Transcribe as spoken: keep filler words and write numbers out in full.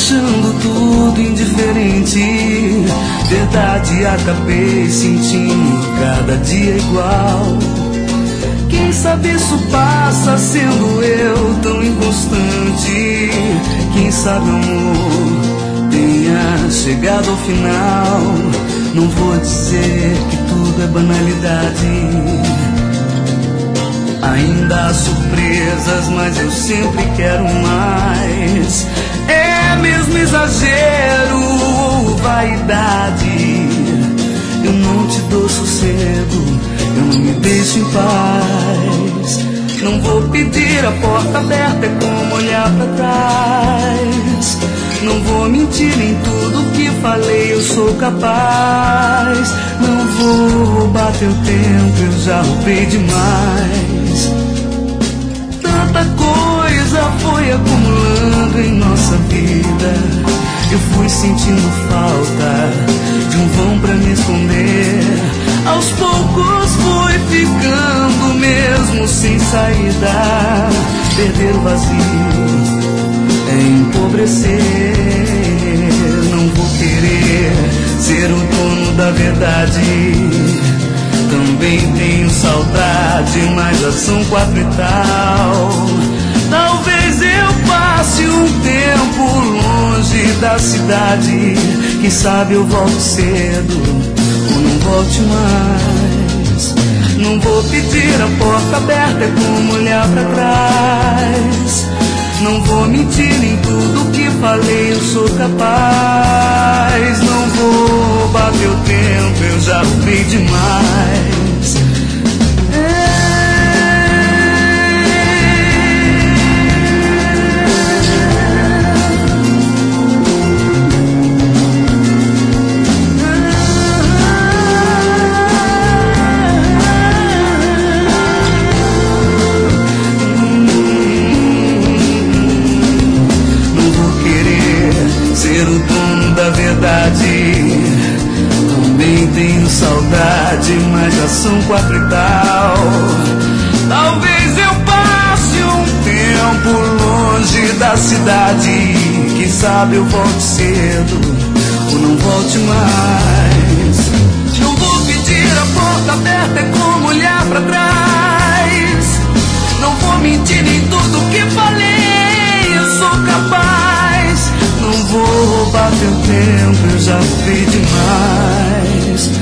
achando tudo indiferente. Verdade, acabei sentindo cada dia igual. Quem sabe isso passa sendo eu tão inconstante. Quem sabe o amor tenha chegado ao final. Não vou dizer que tudo é banalidade. Ainda há surpresas, mas eu sempre quero mais. É mesmo exagero ou vaidade? Eu não te dou sossego, eu não me deixo em paz. Não vou pedir a porta aberta, é como olhar pra trás. Não vou mentir em tudo que falei, eu sou capaz. Não vou roubar teu tempo, eu já roubei demais. Tanta coisa foi acumulando em nossa vida. Eu fui sentindo falta de um vão pra me esconder. Aos poucos fui ficando mesmo sem saída. Perder o vazio é empobrecer. Não vou querer ser o dono da verdade. Também tenho saudade, mas já são quatro e tal. Talvez eu passe um tempo longe da cidade. Quem sabe eu volto cedo ou não volte mais. Não vou pedir a porta aberta, é como olhar pra trás. Não vou mentir em tudo que falei, eu sou capaz. Não vou roubar teu tempo, eu já roubei demais. Ser o dono da verdade. Também tenho saudade, mas já são quatro e tal. Talvez eu passe um tempo longe da cidade. Quem sabe eu volte cedo ou não volte mais. Não vou pedir a porta aberta, é como olhar pra trás. Não vou mentir em tudo que falei, eu sou capaz. Não vou roubar teu tempo, eu já roubei demais.